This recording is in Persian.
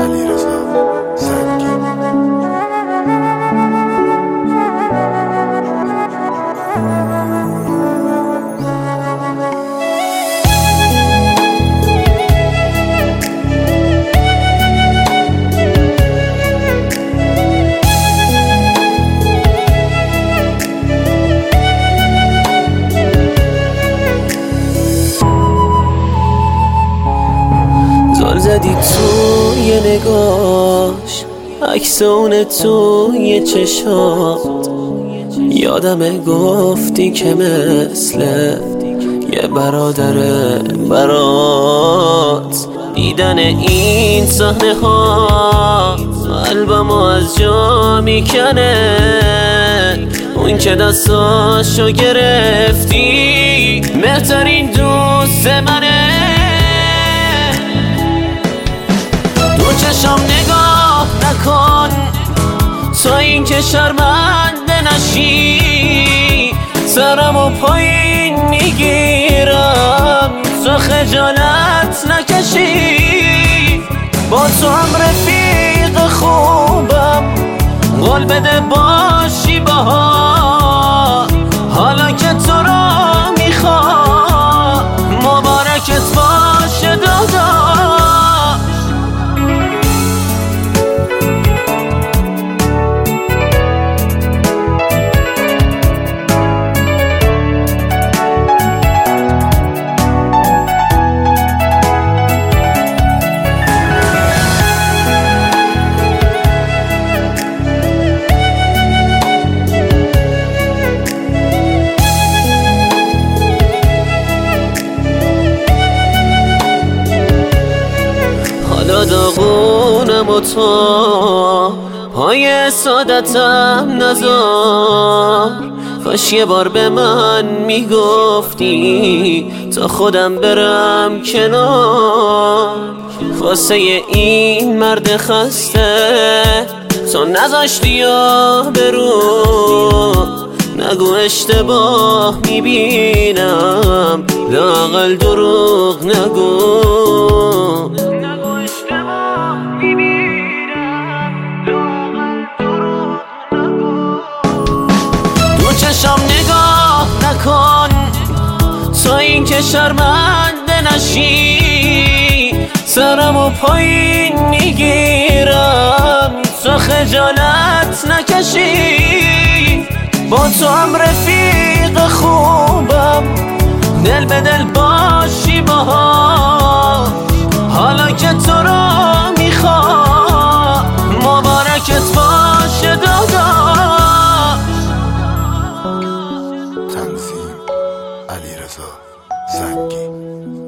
علیرضا زنگی. زل زدی توی نگاش، عکس اون توی چشات. یادمه گفتی که مثل یه برادر برات. دیدن این صحنه ها قلبمو از جا میکنه. اون که دستاشو گرفتی بهترین دوست منه. تو چشم نگاه نکن تا این که شرمنده نشی. سرمو پایین میگیرم تو خجالت نکشی. با تو هم رفیق خوبم، قول بده باشی باها. حالا که تو رو میخوام مبارکت باشه دادا. حالا داغونم و تو پای سادتم نذار. کاش یه بار به من میگفتی تا خودم برم کنار. واسه این مرد خسته تو نذاشتی یا برو. نگو اشتباه میبینم، لااقل دروغ نگو. چشم نگاه نکن تا این که شرمنده نشی. سرمو پایین میگیرم تو خجالت نکشی. با تو هم رفیق خوبم، دل به دل باشی باها. حالا که تو رو میخوام مبارکت باشه دادا. تنظیم علیرضا زنگی.